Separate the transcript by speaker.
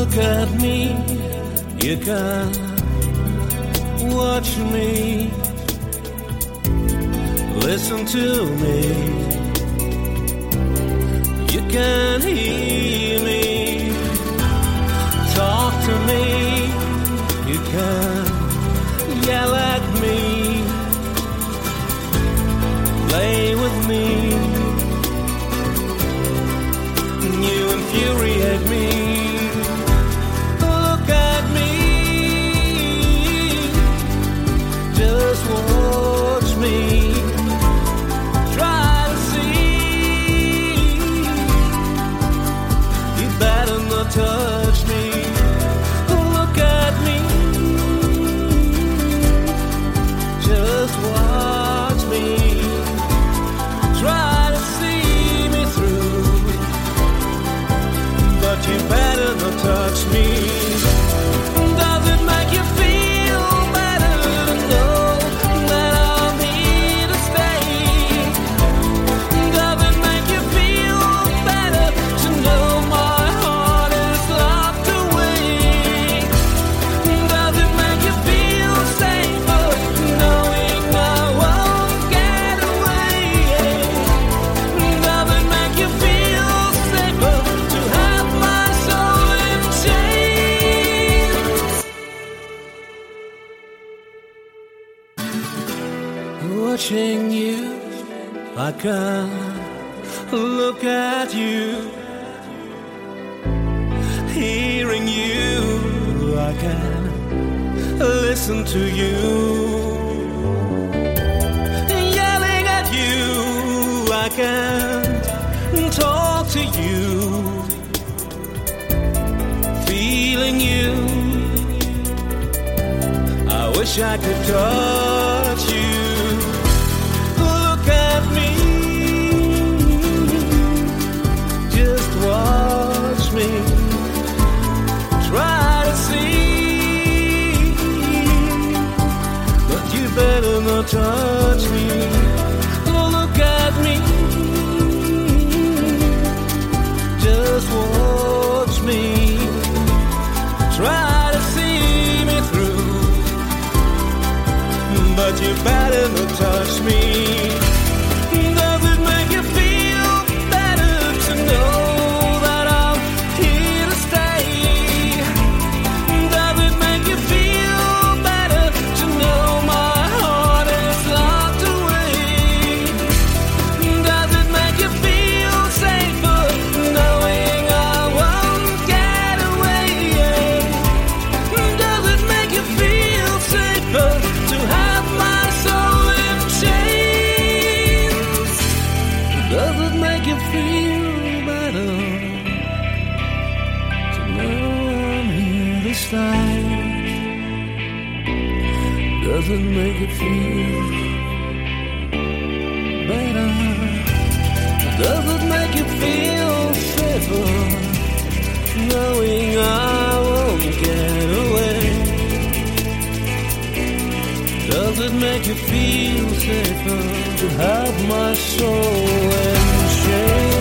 Speaker 1: Look at me, you can watch me, listen to me, you can hear me, talk to me, you can yell at me, play with me, you infuriate me. Look at me, just watch me, try to see, you better not touch me. Look at me, just watch me, try to see me through, but you better not touch me. Does it make you feel better to know that I'm here to stay? Does it make you feel better to know my heart is locked away? Does it make you feel safer knowing I won't get away? Does it make you feel safer to have my soul in chains? Watching you, I can look at you. Hearing you, I can listen to you. Yelling at you, I can talk to you. Feeling you, I wish I could touch you. Look at me, just watch me, try to see, but you better not touch me. Look at me, just watch me, try to see me through, but you better not touch me. Does it make you feel better to know that I'm here to stay? Does it make you feel better to know my heart is locked away? Does it make you feel safer knowing I won't get away? Does it make you feel safer to have my soul in chains? Does it make you feel better to know I'm here to stay? Does it make you feel better? Does it make you feel safer knowing I won't get away? Does it make you feel safer to have my soul in chains?